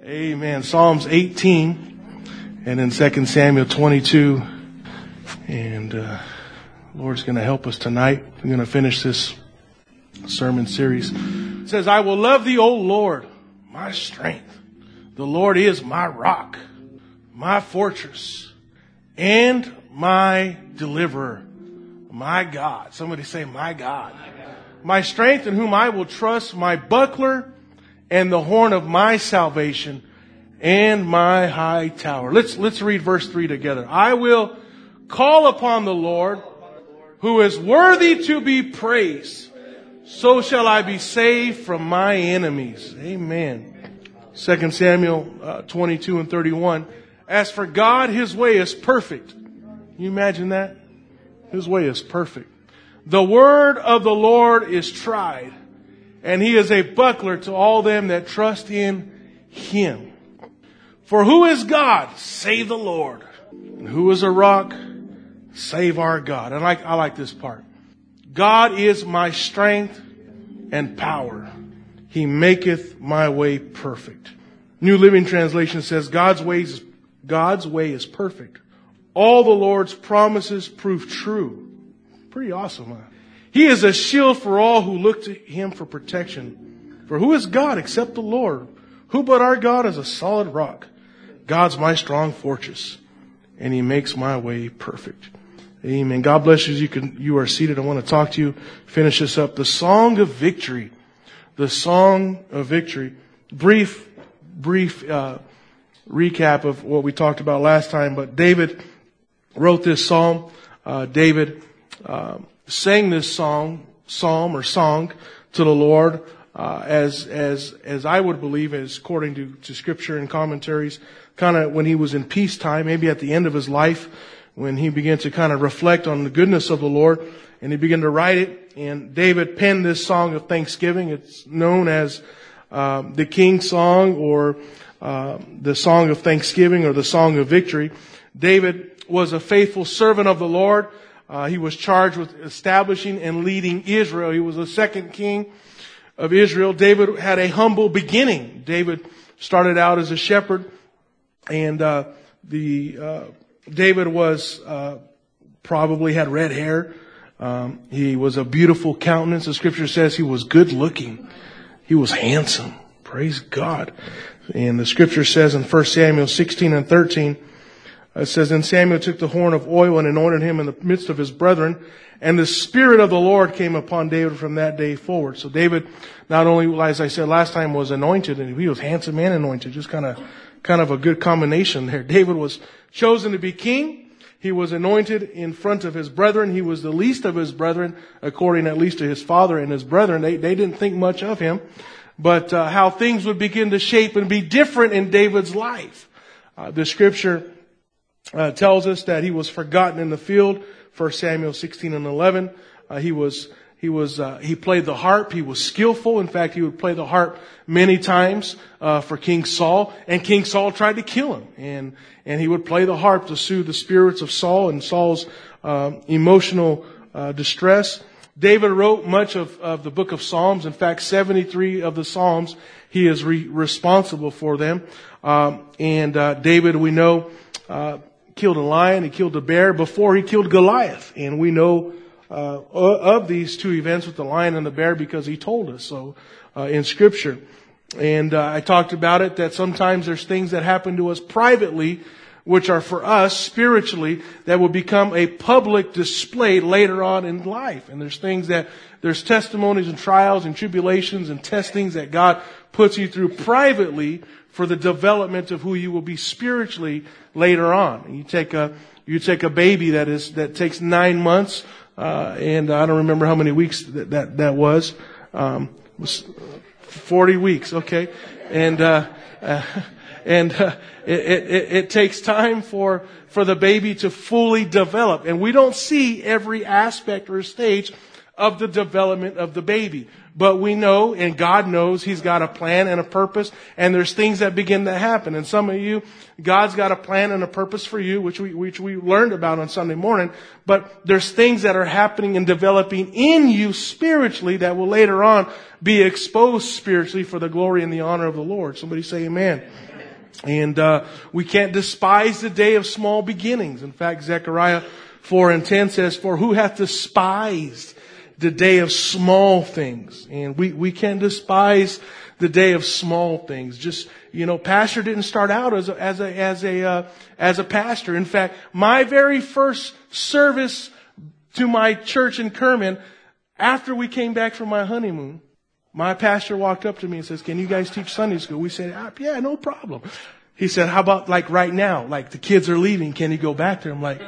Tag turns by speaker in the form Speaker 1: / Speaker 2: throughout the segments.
Speaker 1: Amen. Psalms 18 and then 2 Samuel 22. And Lord's going to help us tonight. We're going to finish this sermon series. It says, I will love thee, O Lord, my strength. The Lord is my rock, my fortress, and my deliverer, my God. Somebody say, my God. My strength in whom I will trust, my buckler and the horn of my salvation and my high tower. Let's read verse 3 together. I will call upon the Lord who is worthy to be praised. So shall I be saved from my enemies. Amen. 2 Samuel 22 and 31. As for God, his way is perfect. Can you imagine that? His way is perfect. The word of the Lord is tried, and he is a buckler to all them that trust in him. For who is God? Save the Lord. And who is a rock? Save our God. And I like this part. God is my strength and power. He maketh my way perfect. New Living Translation says God's way is perfect. All the Lord's promises prove true. Pretty awesome, huh? He is a shield for all who look to him for protection. For who is God except the Lord? Who but our God is a solid rock? God's my strong fortress, and he makes my way perfect. Amen. God bless you. You are seated. I want to talk to you. Finish this up. The Song of Victory. The Song of Victory. Brief recap of what we talked about last time. But David wrote this psalm. David sang this psalm to the Lord, as I would believe, as according to scripture and commentaries, kind of when he was in peacetime, maybe at the end of his life, when he began to kind of reflect on the goodness of the Lord, and he began to write it. And David penned this song of thanksgiving. It's known as the King's Song, or the Song of Thanksgiving, or the Song of Victory. David was a faithful servant of the Lord. He was charged with establishing and leading Israel. He was the second king of Israel. David had a humble beginning. David started out as a shepherd, and David was probably had red hair. He was a beautiful countenance. The scripture says he was good looking. He was handsome. Praise God. And the scripture says in 1 Samuel 16 and 13, it says, And Samuel took the horn of oil and anointed him in the midst of his brethren, and the Spirit of the Lord came upon David from that day forward. So David, not only, as I said last time, was anointed, and he was handsome and anointed, just kind of a good combination there. David was chosen to be king. He was anointed in front of his brethren. He was the least of his brethren, according at least to his father and his brethren. They didn't think much of him. But how things would begin to shape and be different in David's life. The scripture tells us that he was forgotten in the field. 1 Samuel 16 and 11. He played the harp. He was skillful. In fact, he would play the harp many times for King Saul. And King Saul tried to kill him. And he would play the harp to soothe the spirits of Saul and Saul's emotional distress. David wrote much of the book of Psalms. In fact, 73 of the Psalms, he is responsible for them. David, we know, killed a lion, he killed a bear before he killed Goliath. And we know of these two events with the lion and the bear because he told us so in scripture. And I talked about it, that sometimes there's things that happen to us privately, which are for us spiritually, that will become a public display later on in life. And there's testimonies and trials and tribulations and testings that God puts you through privately for the development of who you will be spiritually later on. And you take a baby that takes 9 months, and I don't remember how many weeks that was. It was 40 weeks, okay. It takes time for the baby to fully develop. And we don't see every aspect or stage of the development of the baby. But we know, and God knows, He's got a plan and a purpose, and there's things that begin to happen. And some of you, God's got a plan and a purpose for you, which we learned about on Sunday morning. But there's things that are happening and developing in you spiritually that will later on be exposed spiritually for the glory and the honor of the Lord. Somebody say amen. And we can't despise the day of small beginnings. In fact, Zechariah 4:10 says, "For who hath despised the day of small things?" And we can't despise the day of small things. Just, pastor didn't start out as a pastor. In fact, my very first service to my church in Kerman, after we came back from my honeymoon, my pastor walked up to me and says, "Can you guys teach Sunday school?" We said, "Yeah, no problem." He said, "How about like right now? Like the kids are leaving. Can you go back there?" I'm like,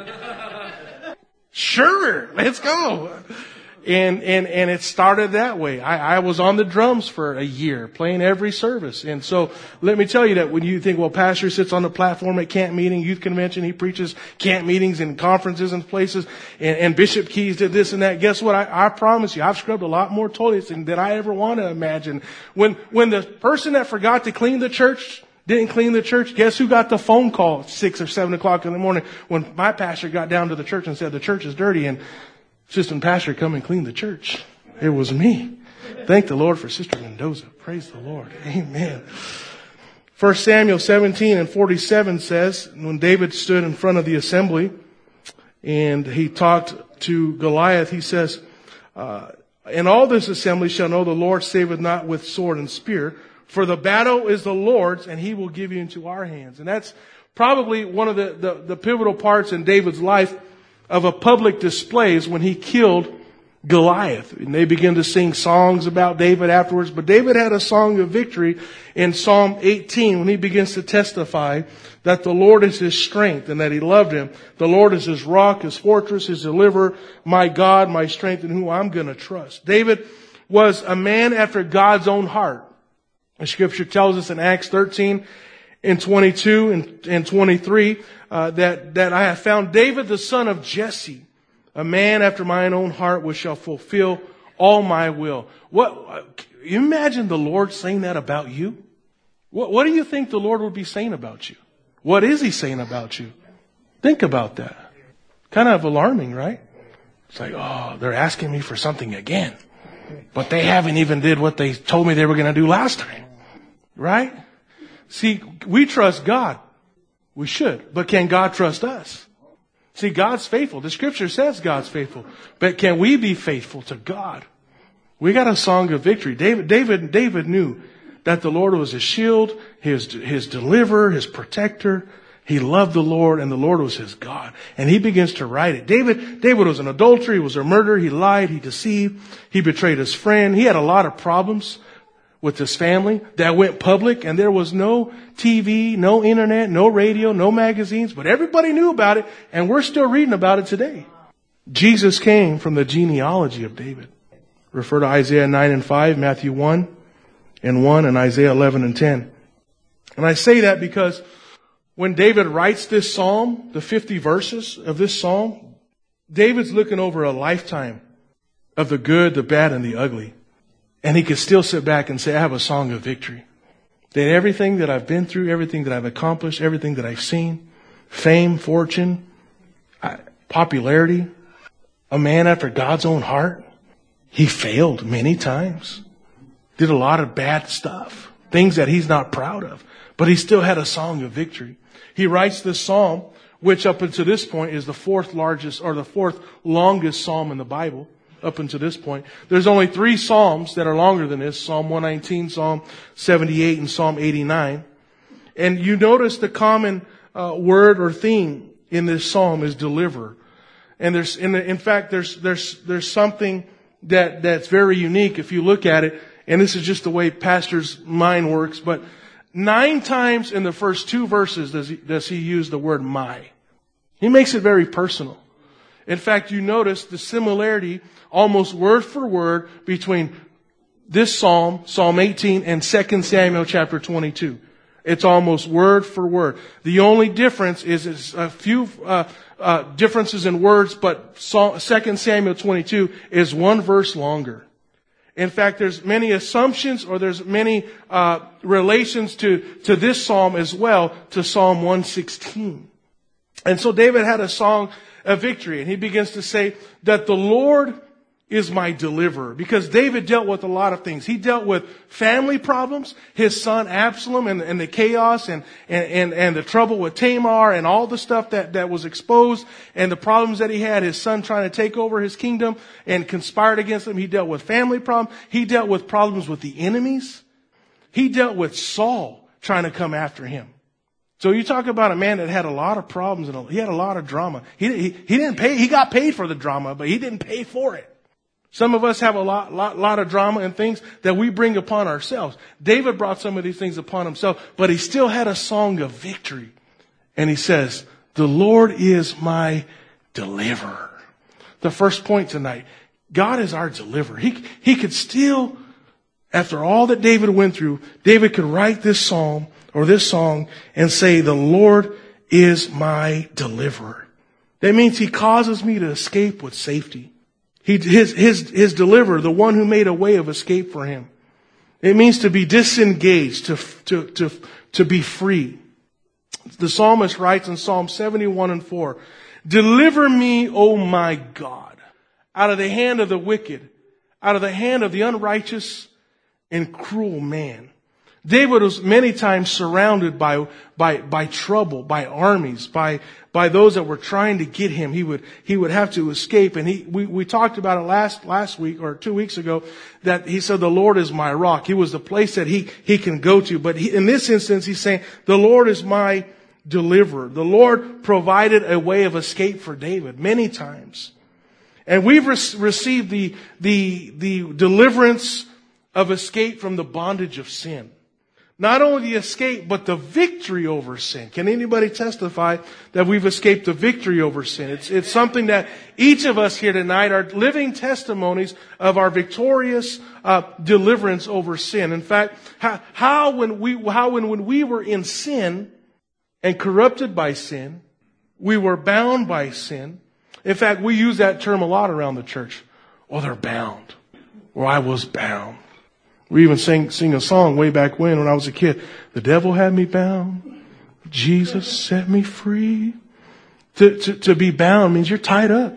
Speaker 1: "Sure, let's go." And it started that way. I was on the drums for a year, playing every service. And so let me tell you that when you think, well, pastor sits on the platform at camp meeting, youth convention, he preaches camp meetings and conferences and places, and Bishop Keys did this and that. Guess what? I promise you, I've scrubbed a lot more toilets than I ever want to imagine. When the person that forgot to clean the church didn't clean the church, guess who got the phone call at 6 or 7 o'clock in the morning when my pastor got down to the church and said the church is dirty and assistant pastor, come and clean the church? It was me. Thank the Lord for Sister Mendoza. Praise the Lord. Amen. 1 Samuel 17:47 says, when David stood in front of the assembly and he talked to Goliath, he says, "And all this assembly shall know the Lord saveth not with sword and spear, for the battle is the Lord's, and he will give you into our hands." And that's probably one of the pivotal parts in David's life of a public display is when he killed Goliath. And they begin to sing songs about David afterwards. But David had a song of victory in Psalm 18 when he begins to testify that the Lord is his strength and that he loved him. The Lord is his rock, his fortress, his deliverer, my God, my strength, in whom I'm going to trust. David was a man after God's own heart. The scripture tells us in Acts 13 and 22 and 23, that I have found David the son of Jesse, a man after mine own heart, which shall fulfill all my will. You imagine the Lord saying that about you? What do you think the Lord would be saying about you? What is he saying about you? Think about that. Kind of alarming, right? It's like, oh, they're asking me for something again, but they haven't even did what they told me they were going to do last time. Right? See, we trust God. We should. But can God trust us? See, God's faithful. The scripture says God's faithful. But can we be faithful to God? We got a song of victory. David knew that the Lord was his shield, his deliverer, his protector. He loved the Lord, and the Lord was his God. And he begins to write it. David was an adulterer. He was a murderer. He lied. He deceived. He betrayed his friend. He had a lot of problems with his family that went public, and there was no TV, no internet, no radio, no magazines, but everybody knew about it, and we're still reading about it today. Jesus came from the genealogy of David. Refer to Isaiah 9:5, Matthew 1:1, and Isaiah 11:10. And I say that because when David writes this psalm, the 50 verses of this psalm, David's looking over a lifetime of the good, the bad, and the ugly. And he could still sit back and say, I have a song of victory. That everything that I've been through, everything that I've accomplished, everything that I've seen, fame, fortune, popularity, a man after God's own heart, he failed many times. Did a lot of bad stuff, things that he's not proud of. But he still had a song of victory. He writes this psalm, which up until this point is the fourth largest or the fourth longest psalm in the Bible. Up until this point, there's only 3 psalms that are longer than this: Psalm 119, Psalm 78, and Psalm 89. And you notice the common word or theme in this psalm is deliverer. And in fact, there's something that's very unique if you look at it. And this is just the way pastor's mind works. But 9 times in the first 2 verses does he use the word my. He makes it very personal. In fact, you notice the similarity almost word for word between this psalm, Psalm 18, and 2 Samuel chapter 22. It's almost word for word. The only difference is a few differences in words, but 2 Samuel 22 is 1 verse longer. In fact, there's many assumptions or there's many relations to this psalm as well, to Psalm 116. And so David had a song of victory, and he begins to say that the Lord is my deliverer. Because David dealt with a lot of things. He dealt with family problems, his son Absalom and the chaos and the trouble with Tamar and all the stuff that was exposed and the problems that he had, his son trying to take over his kingdom and conspired against him. He dealt with family problems. He dealt with problems with the enemies. He dealt with Saul trying to come after him. So you talk about a man that had a lot of problems and he had a lot of drama. He didn't pay. He got paid for the drama, but he didn't pay for it. Some of us have a lot of drama and things that we bring upon ourselves. David brought some of these things upon himself, but he still had a song of victory. And he says, the Lord is my deliverer. The first point tonight, God is our deliverer. He could still, after all that David went through, David could write this psalm or this song and say, the Lord is my deliverer. That means he causes me to escape with safety. His deliverer, the one who made a way of escape for him. It means to be disengaged, to be free. The psalmist writes in Psalm 71:4, deliver me, O my God, out of the hand of the wicked, out of the hand of the unrighteous and cruel man. David was many times surrounded by trouble, by armies, by those that were trying to get him. He would have to escape. And we talked about it last week or 2 weeks ago that he said, the Lord is my rock. He was the place that he can go to. But in this instance, he's saying, the Lord is my deliverer. The Lord provided a way of escape for David many times. And we've received the deliverance of escape from the bondage of sin. Not only the escape, but the victory over sin. Can anybody testify that we've escaped the victory over sin? It's something that each of us here tonight are living testimonies of our victorious deliverance over sin. In fact, how when we were in sin and corrupted by sin, we were bound by sin. In fact, we use that term a lot around the church. Oh, they're bound. Or I was bound. We even sing a song way back when I was a kid. The devil had me bound. Jesus set me free. To be bound means you're tied up.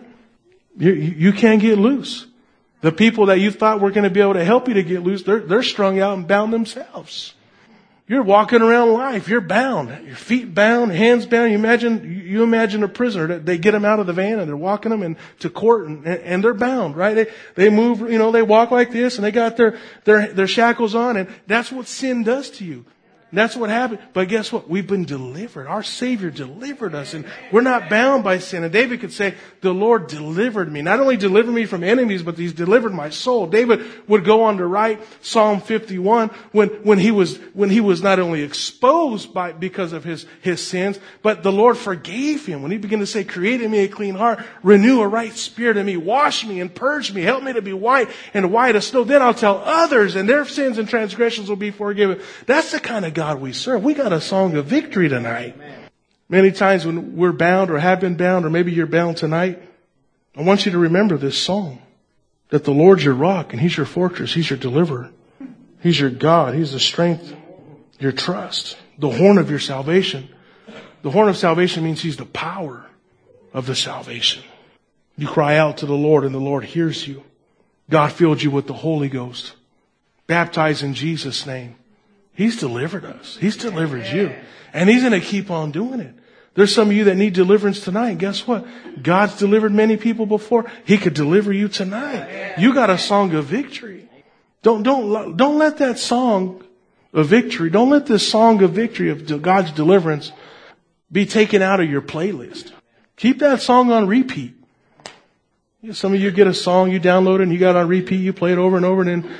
Speaker 1: You can't get loose. The people that you thought were going to be able to help you to get loose, they're strung out and bound themselves. You're walking around life. You're bound. Your feet bound, hands bound. You imagine a prisoner. They get them out of the van and they're walking them into court and they're bound, right? They move, they walk like this and they got their shackles on, and that's what sin does to you. That's what happened. But guess what? We've been delivered. Our Savior delivered us, and we're not bound by sin. And David could say, the Lord delivered me. Not only delivered me from enemies, but he's delivered my soul. David would go on to write Psalm 51 when he was not only exposed because of his sins, but the Lord forgave him. When he began to say, create in me a clean heart, renew a right spirit in me, wash me and purge me, help me to be white as snow. Then I'll tell others, and their sins and transgressions will be forgiven. That's the kind of God we serve. We got a song of victory tonight. Many times when we're bound or have been bound, or maybe you're bound tonight, I want you to remember this song, that the Lord's your rock and he's your fortress. He's your deliverer. He's your God. He's the strength, your trust, the horn of your salvation. The horn of salvation means he's the power of the salvation. You cry out to the Lord and the Lord hears you. God filled you with the Holy Ghost. Baptized in Jesus' name. He's delivered us. He's delivered you. And he's going to keep on doing it. There's some of you that need deliverance tonight. Guess what? God's delivered many people before. He could deliver you tonight. You got a song of victory. Don't let that song of victory, don't let this song of victory of God's deliverance be taken out of your playlist. Keep that song on repeat. Some of you get a song, you download it and you got it on repeat, you play it over and over, and then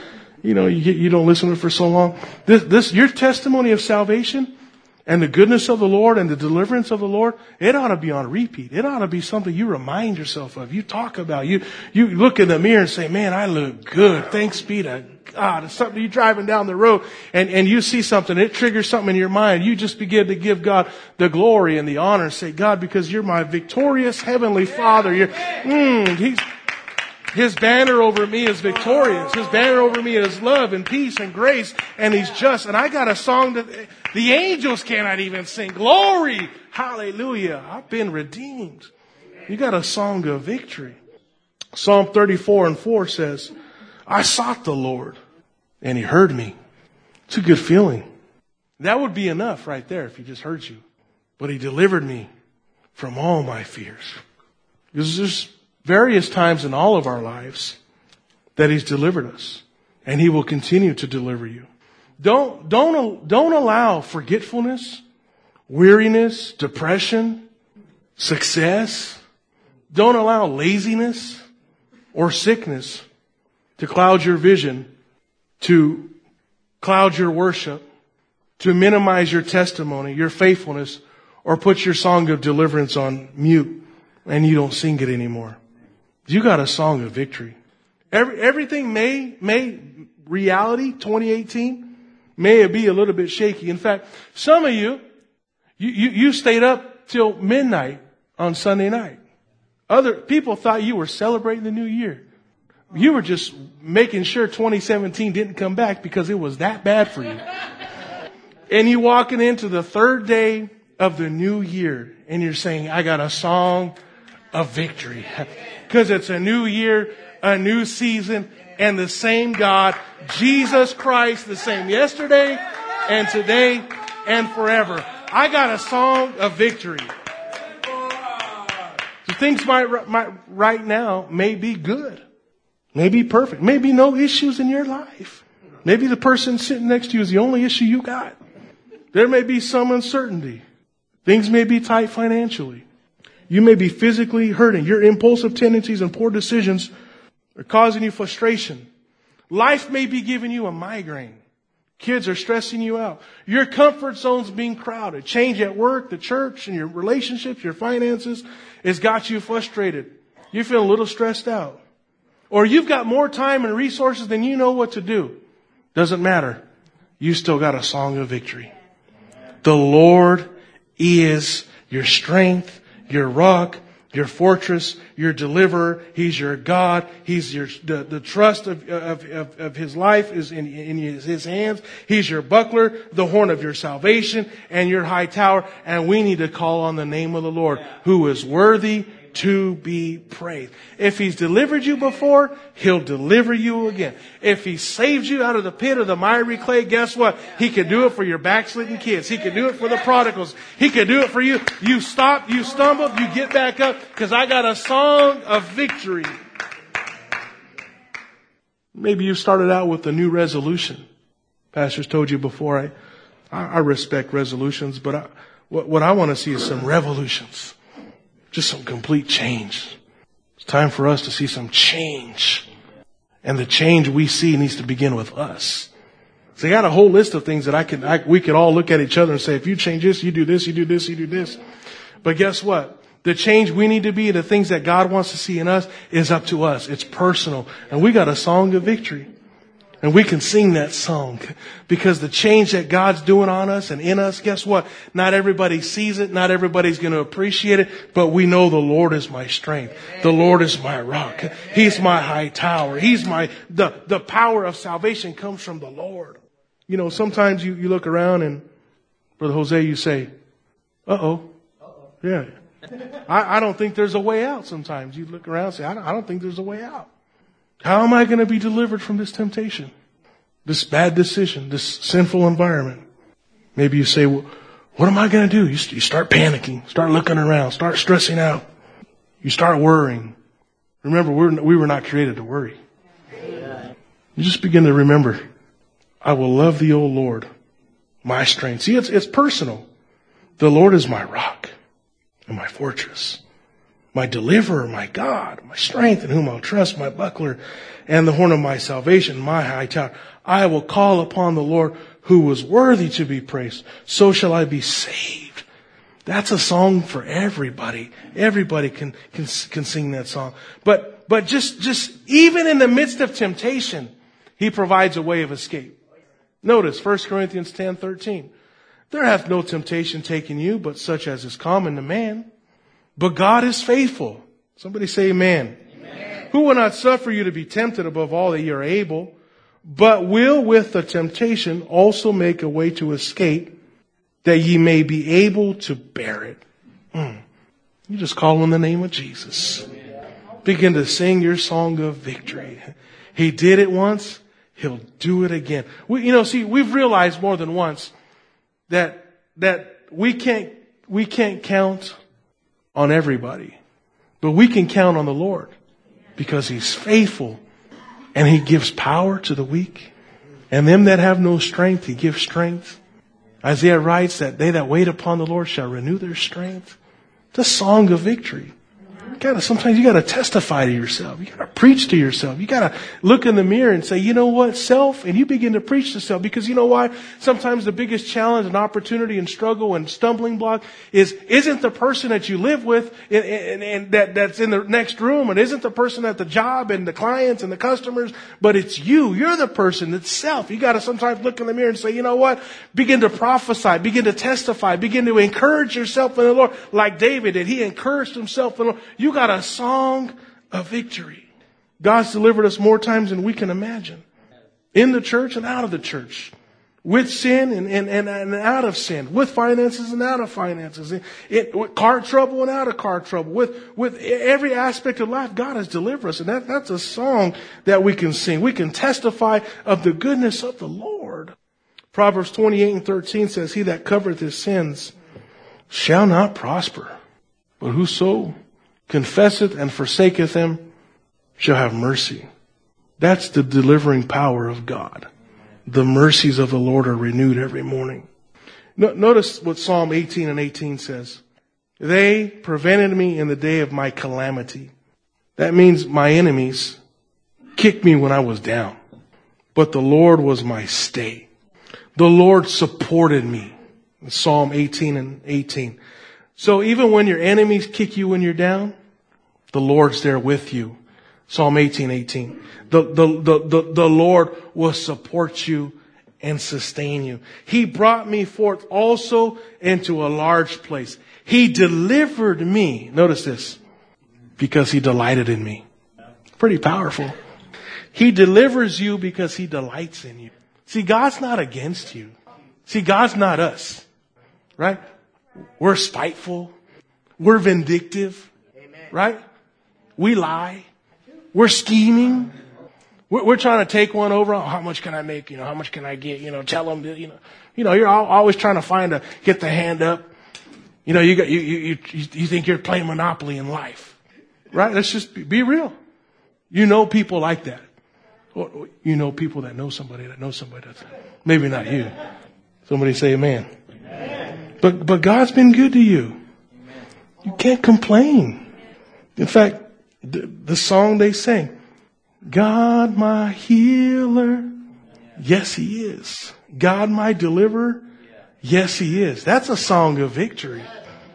Speaker 1: you don't listen to it for so long. Your testimony of salvation and the goodness of the Lord and the deliverance of the Lord, it ought to be on repeat. It ought to be something you remind yourself of. You talk about. You look in the mirror and say, man, I look good. Thanks be to God. It's something you're driving down the road and you see something. It triggers something in your mind. You just begin to give God the glory and the honor and say, God, because you're my victorious heavenly Father. His banner over me is victorious. His banner over me is love and peace and grace, and he's just. And I got a song that the angels cannot even sing. Glory! Hallelujah. I've been redeemed. You got a song of victory. Psalm 34:4 says, I sought the Lord and he heard me. It's a good feeling. That would be enough right there if he just heard you. But he delivered me from all my fears. Because there's various times in all of our lives that he's delivered us. And he will continue to deliver you. Don't allow forgetfulness, weariness, depression, success. Don't allow laziness or sickness to cloud your vision, to cloud your worship, to minimize your testimony, your faithfulness, or put your song of deliverance on mute and you don't sing it anymore. You got a song of victory. Everything reality 2018 may be a little bit shaky. In fact, some of you stayed up till midnight on Sunday night. Other people thought you were celebrating the new year. You were just making sure 2017 didn't come back because it was that bad for you. And you walking into the third day of the new year and you're saying, I got a song of victory. Because it's a new year, a new season, and the same God, Jesus Christ, the same yesterday and today and forever. I got a song of victory. So things might right now may be good, may be perfect, maybe no issues in your life. Maybe the person sitting next to you is the only issue you got. There may be some uncertainty. Things may be tight financially. You may be physically hurting. Your impulsive tendencies and poor decisions are causing you frustration. Life may be giving you a migraine. Kids are stressing you out. Your comfort zone's being crowded. Change at work, the church, and your relationships, your finances has got you frustrated. You feel a little stressed out. Or you've got more time and resources than you know what to do. Doesn't matter. You still got a song of victory. The Lord is your strength, your rock, your fortress, your deliverer. He's your God. He's the trust of his life is in his hands. He's your buckler, the horn of your salvation, and your high tower. And we need to call on the name of the Lord, who is worthy to be praised. If he's delivered you before, he'll deliver you again. If he saved you out of the pit of the miry clay, guess what? He can do it for your backslidden kids. He can do it for the prodigals. He can do it for you. You stopped, you stumbled, you get back up, because I got a song of victory. Maybe you started out with a new resolution. Pastors told you before, I respect resolutions, but what I want to see is some revolutions. Just some complete change. It's time for us to see some change. And the change we see needs to begin with us. So I got a whole list of things that we could all look at each other and say, if you change this, you do this, you do this, you do this. But guess what? The change we need to be, the things that God wants to see in us, is up to us. It's personal. And we got a song of victory. And we can sing that song because the change that God's doing on us and in us, guess what? Not everybody sees it. Not everybody's going to appreciate it, but we know the Lord is my strength. The Lord is my rock. He's my high tower. He's the power of salvation comes from the Lord. You know, sometimes you look around and Brother Jose, you say, uh-oh. Yeah. I don't think there's a way out sometimes. You look around and say, I don't think there's a way out. How am I going to be delivered from this temptation, this bad decision, this sinful environment? Maybe you say, well, what am I going to do? You start panicking, start looking around, start stressing out. You start worrying. Remember, we were not created to worry. You just begin to remember, I will love thee, O Lord, my strength. See, it's personal. The Lord is my rock and my fortress, my deliverer, my God, my strength in whom I'll trust, my buckler and the horn of my salvation, my high tower. I will call upon the Lord who was worthy to be praised. So shall I be saved. That's a song for everybody. Everybody can sing that song. But just even in the midst of temptation, he provides a way of escape. Notice 1 Corinthians 10:13. There hath no temptation taken you, but such as is common to man. But God is faithful. Somebody say amen. Amen. Who will not suffer you to be tempted above all that you are able, but will with the temptation also make a way to escape, that ye may be able to bear it. You just call on the name of Jesus. begin to sing your song of victory. He did it once. He'll do it again. We've realized more than once that we can't count on everybody, but we can count on the Lord because He's faithful and He gives power to the weak. And them that have no strength, He gives strength. Isaiah writes that they that wait upon the Lord shall renew their strength. It's a song of victory. Sometimes you gotta testify to yourself. You gotta preach to yourself. You gotta look in the mirror and say, you know what, self, and you begin to preach to self. Because you know why? Sometimes the biggest challenge and opportunity and struggle and stumbling block isn't the person that you live with and that's in the next room. It isn't the person at the job and the clients and the customers, but it's you. You're the person. It's self. You gotta sometimes look in the mirror and say, you know what? Begin to prophesy, begin to testify, begin to encourage yourself in the Lord. Like David did. He encouraged himself in the Lord. You got a song of victory. God's delivered us more times than we can imagine. In the church and out of the church. With sin and out of sin. With finances and out of finances. With car trouble and out of car trouble. With every aspect of life, God has delivered us. And that's a song that we can sing. We can testify of the goodness of the Lord. Proverbs 28:13 says, He that covereth his sins shall not prosper. But whoso confesseth and forsaketh them shall have mercy. That's the delivering power of God. The mercies of the Lord are renewed every morning. Notice what Psalm 18:18 says. They prevented me in the day of my calamity. That means my enemies kicked me when I was down. But the Lord was my stay. The Lord supported me. Psalm 18:18. So even when your enemies kick you when you're down, the Lord's there with you. Psalm 18:18. The Lord will support you and sustain you. He brought me forth also into a large place. He delivered me. Notice this. Because He delighted in me. Pretty powerful. He delivers you because He delights in you. See, God's not against you. See, God's not us. Right? We're spiteful. We're vindictive. Right? We lie. We're scheming. We're trying to take one over. Oh, how much can I make? How much can I get? Tell them, you're always trying to get the hand up. You think you're playing Monopoly in life. Right? Let's just be real. People like that. Or, people that know somebody that knows somebody that's, maybe not you. Somebody say amen. But God's been good to you. You can't complain. In fact, the song they sang, God my healer. Yes, He is. God my deliverer. Yes, He is. That's a song of victory.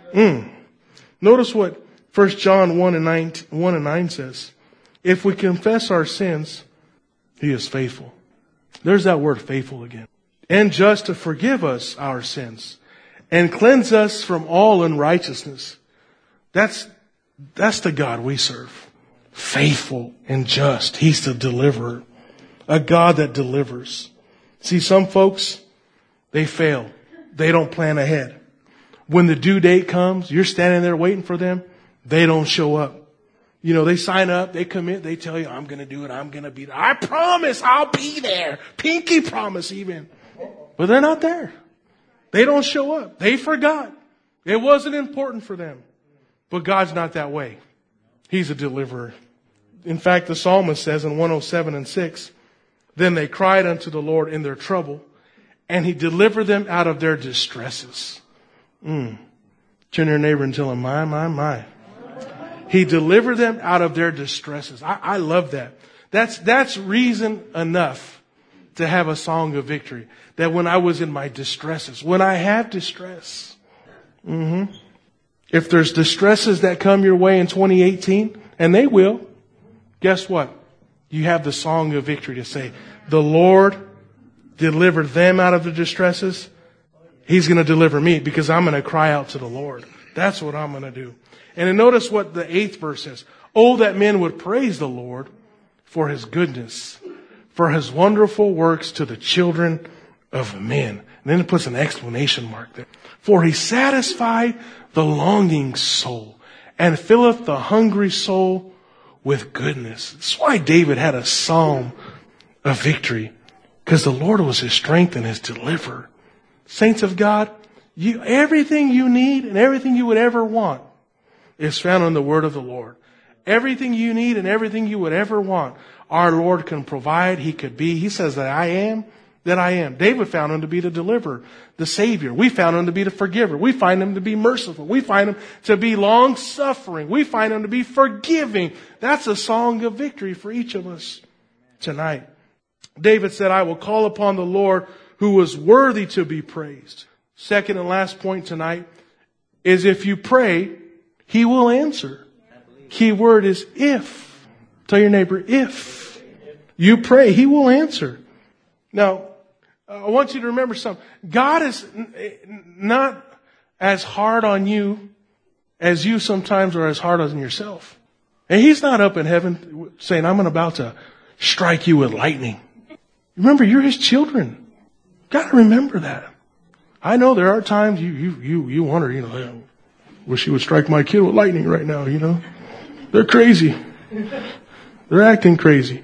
Speaker 1: Notice what 1 John 1 and 9 says. If we confess our sins, He is faithful. There's that word faithful again. And just to forgive us our sins and cleanse us from all unrighteousness. That's the God we serve. Faithful and just. He's the deliverer. A God that delivers. See, some folks, they fail. They don't plan ahead. When the due date comes, you're standing there waiting for them. They don't show up. They sign up, they commit, they tell you, I'm going to do it, I'm going to be there. I promise I'll be there. Pinky promise even. But they're not there. They don't show up. They forgot. It wasn't important for them. But God's not that way. He's a deliverer. In fact, the psalmist says in 107:6, then they cried unto the Lord in their trouble, and He delivered them out of their distresses. Turn to your neighbor and tell him, my. He delivered them out of their distresses. I love that. That's reason enough to have a song of victory. That when I was in my distresses, when I have distress, if there's distresses that come your way in 2018, and they will, guess what? You have the song of victory to say, the Lord delivered them out of the distresses. He's going to deliver me because I'm going to cry out to the Lord. That's what I'm going to do. And then notice what the 8th verse says. Oh, that men would praise the Lord for His goodness, for His wonderful works to the children of men. And then it puts an exclamation mark there. For He satisfied the longing soul and filleth the hungry soul with goodness. That's why David had a psalm of victory, because the Lord was his strength and his deliverer. Saints of God, everything you need and everything you would ever want is found in the word of the Lord. Everything you need and everything you would ever want, our Lord can provide. He could be. He says that I am, that I am. David found him to be the deliverer, the Savior. We found him to be the forgiver. We find him to be merciful. We find him to be long-suffering. We find him to be forgiving. That's a song of victory for each of us tonight. David said, I will call upon the Lord who was worthy to be praised. Second and last point tonight is if you pray, He will answer. Key word is if. Tell your neighbor, if you pray, He will answer. Now, I want you to remember something. God is not as hard on you as you sometimes are as hard on yourself. And He's not up in heaven saying, I'm about to strike you with lightning. Remember, you're His children. Got to remember that. I know there are times you wonder, wish He would strike my kid with lightning right now, They're crazy. They're acting crazy.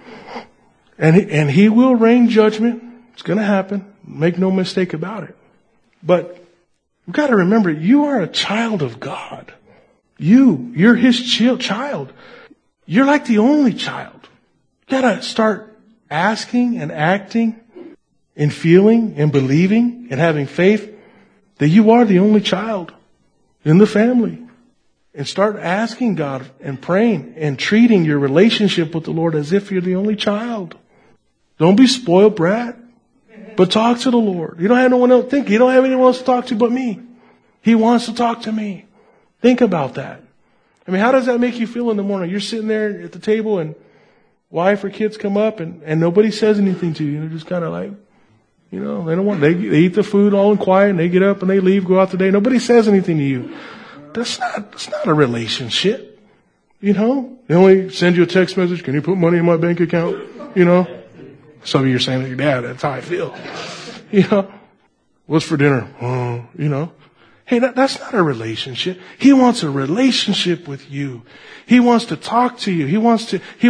Speaker 1: And He will rain judgment. It's going to happen. Make no mistake about it. But you've got to remember, you are a child of God. You're His child. You're like the only child. You've got to start asking and acting and feeling and believing and having faith that you are the only child in the family. And start asking God and praying and treating your relationship with the Lord as if you're the only child. Don't be spoiled brat, but talk to the Lord. You don't have no one else. You don't have anyone else to talk to but me. He wants to talk to me. Think about that. I mean, how does that make you feel in the morning? You're sitting there at the table and wife or kids come up and nobody says anything to you. They're just kind of like, they don't want, they eat the food all in quiet and they get up and they leave, go out the day. Nobody says anything to you. That's not a relationship. They only send you a text message. Can you put money in my bank account? Some of you are saying, yeah, that's how I feel. What's for dinner? Hey, that's not a relationship. He wants a relationship with you. He wants to talk to you. He wants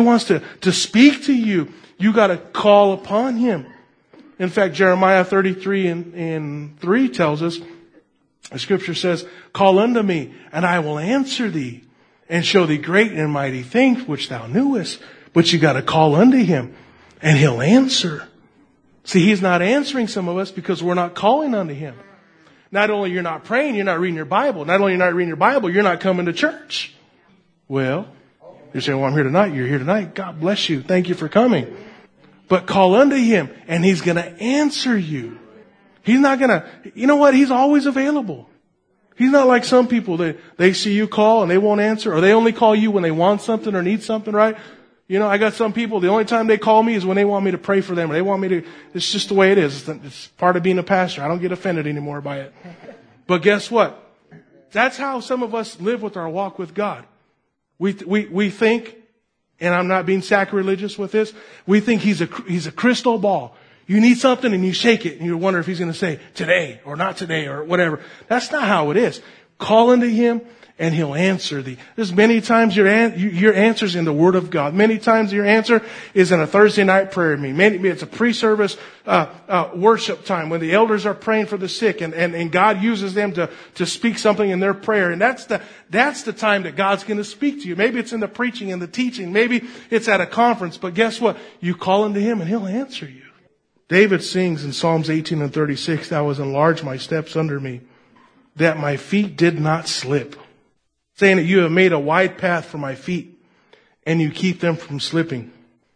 Speaker 1: to speak to you. You got to call upon Him. In fact, Jeremiah 33 and 3 tells us, the scripture says, call unto me, and I will answer thee, and show thee great and mighty things which thou knewest. But you got to call unto Him, and He'll answer. See, He's not answering some of us because we're not calling unto Him. Not only you're not praying, you're not reading your Bible. Not only you're not reading your Bible, you're not coming to church. Well, you're saying, well, I'm here tonight. You're here tonight. God bless you. Thank you for coming. But call unto Him, and He's going to answer you. He's not going to, He's always available. He's not like some people that they see you call and they won't answer, or they only call you when they want something or need something, right? I got some people, the only time they call me is when they want me to pray for them, or they want me to, it's just the way it is. It's part of being a pastor. I don't get offended anymore by it. But guess what? That's how some of us live with our walk with God. We think, and I'm not being sacrilegious with this, we think He's a crystal ball. You need something and you shake it and you wonder if He's going to say today or not today or whatever. That's not how it is. Call unto Him and He'll answer thee. There's many times your answer's in the Word of God. Many times your answer is in a Thursday night prayer meeting. Maybe it's a pre-service worship time when the elders are praying for the sick and God uses them to speak something in their prayer. And that's the time that God's going to speak to you. Maybe it's in the preaching and the teaching. Maybe it's at a conference. But guess what? You call unto Him and He'll answer you. David sings in Psalms 18 and 36, Thou hast enlarged my steps under me, that my feet did not slip. Saying that you have made a wide path for my feet, and you keep them from slipping.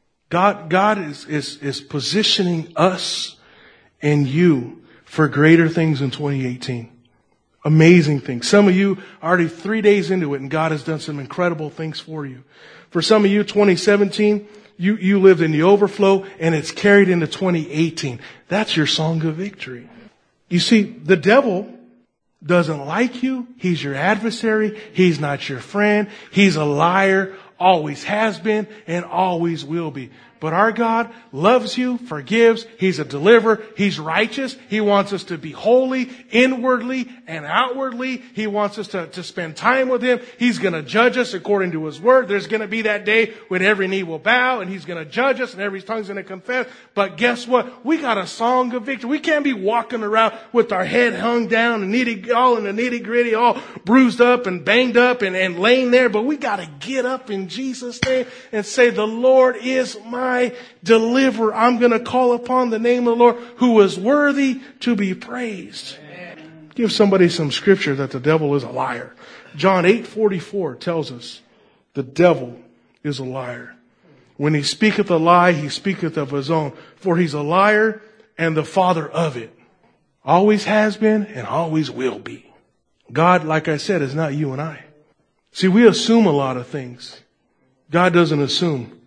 Speaker 1: God is positioning us and you for greater things in 2018. Amazing things. Some of you are already 3 days into it, and God has done some incredible things for you. For some of you, 2017, you lived in the overflow, and it's carried into 2018. That's your song of victory. You see, the devil doesn't like you. He's your adversary. He's not your friend. He's a liar. Always has been and always will be. But our God loves you, forgives. He's a deliverer. He's righteous. He wants us to be holy inwardly and outwardly. He wants us to spend time with Him. He's going to judge us according to His word. There's going to be that day when every knee will bow and He's going to judge us and every tongue's going to confess. But guess what? We got a song of victory. We can't be walking around with our head hung down and all in the nitty gritty, all bruised up and banged up and laying there. But we got to get up in Jesus' name and say, the Lord is my deliverer. I'm going to call upon the name of the Lord who is worthy to be praised. Amen. Give somebody some scripture that the devil is a liar. John 8:44 tells us the devil is a liar. When he speaketh a lie, he speaketh of his own, for he's a liar and the father of it. Always has been and always will be. God, like I said, is not you and I. See, we assume a lot of things. God doesn't assume.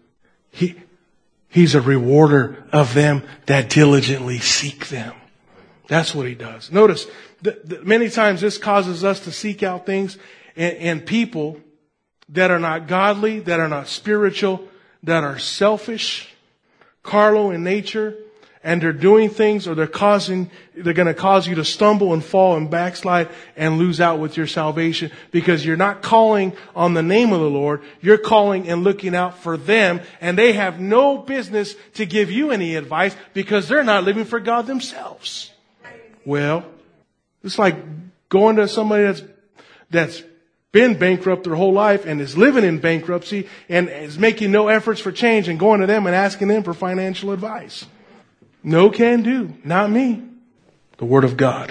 Speaker 1: He's a rewarder of them that diligently seek them. That's what He does. Notice, many times this causes us to seek out things and people that are not godly, that are not spiritual, that are selfish, carnal in nature, and they're doing things or they're going to cause you to stumble and fall and backslide and lose out with your salvation because you're not calling on the name of the Lord. You're calling and looking out for them, and they have no business to give you any advice because they're not living for God themselves. Well, it's like going to somebody that's been bankrupt their whole life and is living in bankruptcy and is making no efforts for change and going to them and asking them for financial advice. No can do. Not me. The word of God.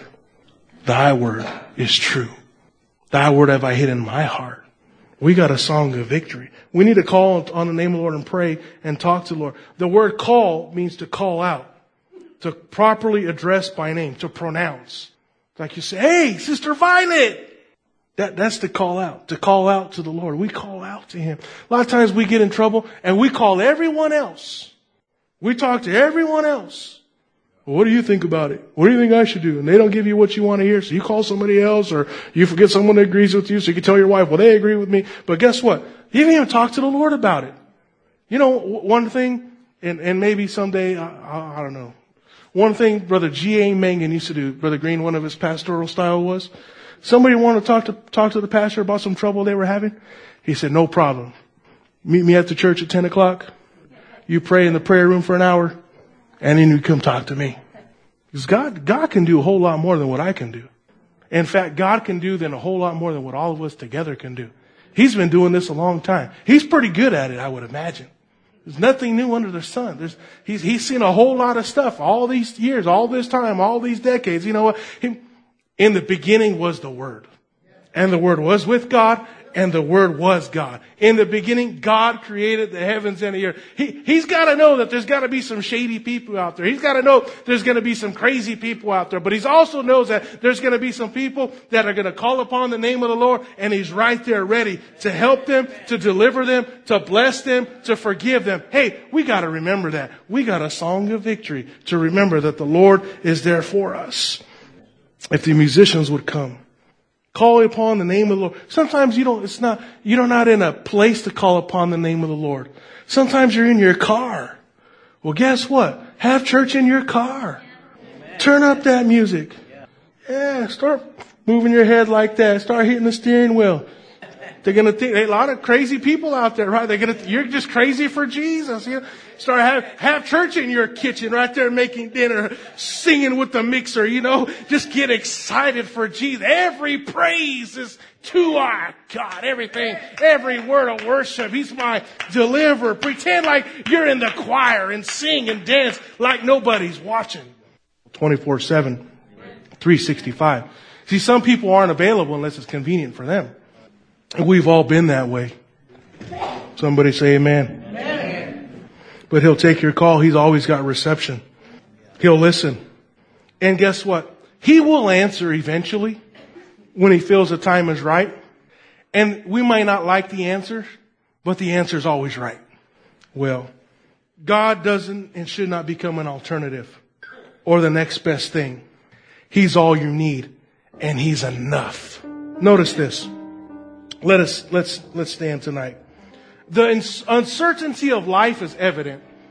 Speaker 1: Thy word is true. Thy word have I hid in my heart. We got a song of victory. We need to call on the name of the Lord and pray and talk to the Lord. The word call means to call out, to properly address by name, to pronounce. Like you say, hey, Sister Violet. That's to call out to the Lord. We call out to Him. A lot of times we get in trouble and we call everyone else. We talk to everyone else. Well, what do you think about it? What do you think I should do? And they don't give you what you want to hear. So you call somebody else, or you forget someone that agrees with you. So you can tell your wife, well, they agree with me. But guess what? You didn't even talk to the Lord about it. You know, one thing, and maybe someday, I don't know. One thing Brother G.A. Mangan used to do, Brother Green, one of his pastoral style was, somebody wanted to talk to the pastor about some trouble they were having. He said, no problem. Meet me at the church at 10 o'clock. You pray in the prayer room for an hour, and then you come talk to me. Because God can do a whole lot more than what I can do. In fact, God can do a whole lot more than what all of us together can do. He's been doing this a long time. He's pretty good at it, I would imagine. There's nothing new under the sun. He's seen a whole lot of stuff all these years, all this time, all these decades. You know what? In the beginning was the Word. And the Word was with God, and the Word was God. In the beginning, God created the heavens and the earth. He's got to know that there's got to be some shady people out there. He's got to know there's going to be some crazy people out there. But He also knows that there's going to be some people that are going to call upon the name of the Lord, and He's right there ready to help them, to deliver them, to bless them, to forgive them. Hey, we got to remember that. We got a song of victory to remember that the Lord is there for us. If the musicians would come. Call upon the name of the Lord. Sometimes you're not in a place to call upon the name of the Lord. Sometimes you're in your car. Well, guess what? Have church in your car. Amen. Turn up that music. Yeah, start moving your head like that. Start hitting the steering wheel. They're going to think, a lot of crazy people out there, right? You're just crazy for Jesus. You know? Start have church in your kitchen right there making dinner, singing with the mixer, you know. Just get excited for Jesus. Every praise is to our God. Every word of worship. He's my deliverer. Pretend like you're in the choir and sing and dance like nobody's watching. 24/7, 365. See, some people aren't available unless it's convenient for them. We've all been that way. Somebody say amen. Amen. But He'll take your call. He's always got reception. He'll listen. And guess what? He will answer eventually when He feels the time is right. And we might not like the answer, but the answer is always right. Well, God doesn't and should not become an alternative or the next best thing. He's all you need, and He's enough. Notice this. Let's stand tonight. The uncertainty of life is evident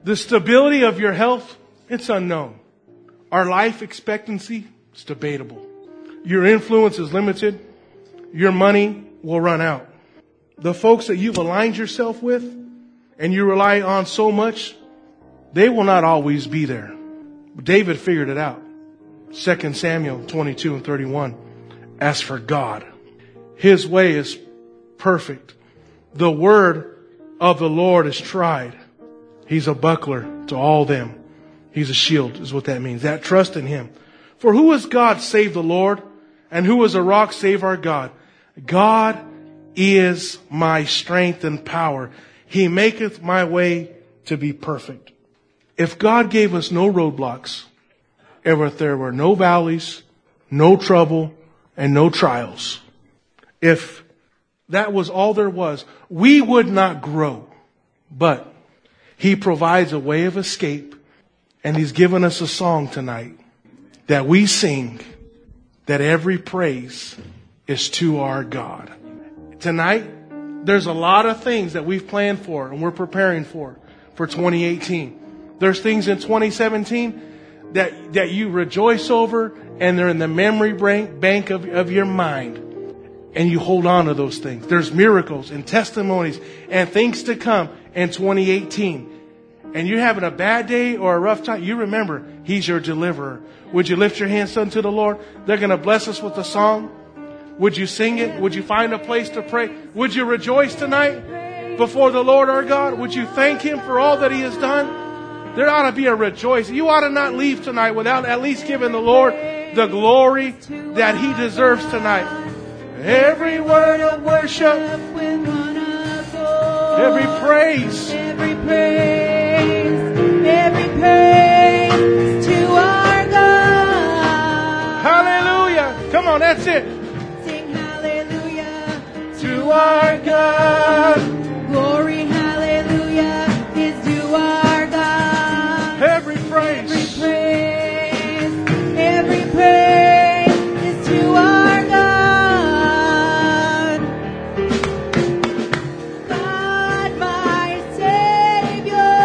Speaker 1: The stability of your health, it's unknown. Our life expectancy, it's debatable. Your influence is limited. Your money will run out. The folks that you've aligned yourself with and you rely on so much, they will not always be there. David figured it out. 2 Samuel 22 and 31. As for God, His way is perfect. The word of the Lord is tried. He's a buckler to all them. He's a shield is what that means. That trust in Him. For who is God save the Lord? And who is a rock save our God? God is my strength and power. He maketh my way to be perfect. If God gave us no roadblocks, if there were no valleys, no trouble, and no trials, if that was all there was, we would not grow. But He provides a way of escape, and He's given us a song tonight that we sing, that every praise is to our God. Tonight, there's a lot of things that we've planned for and we're preparing for 2018. There's things in 2017 that you rejoice over, and they're in the memory bank of your mind. And you hold on to those things. There's miracles and testimonies and things to come in 2018. And you're having a bad day or a rough time, you remember He's your deliverer. Would you lift your hands unto the Lord? They're going to bless us with a song. Would you sing it? Would you find a place to pray? Would you rejoice tonight before the Lord our God? Would you thank Him for all that He has done? There ought to be a rejoice. You ought to not leave tonight without at least giving the Lord the glory that He deserves tonight. Every word of worship, every praise,
Speaker 2: every praise to our God.
Speaker 1: Hallelujah. Come on, that's it.
Speaker 2: Sing hallelujah
Speaker 1: To our God.
Speaker 2: Glory, hallelujah is to our God.
Speaker 1: Every praise.
Speaker 2: Every praise is to our God. God, my Savior.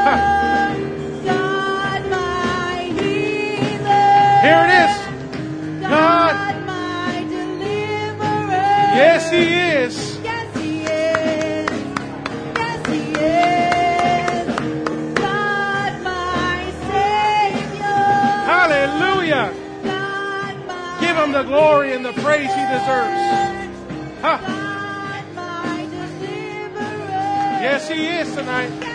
Speaker 2: God, my healer.
Speaker 1: Here it is. God.
Speaker 2: God, my deliverer.
Speaker 1: Yes, He is.
Speaker 2: Yes, He is. Yes, He is. God, my Savior.
Speaker 1: Hallelujah.
Speaker 2: God, my
Speaker 1: Give Him the glory and the praise He deserves. Ha.
Speaker 2: God, my deliverer.
Speaker 1: Yes, He is tonight.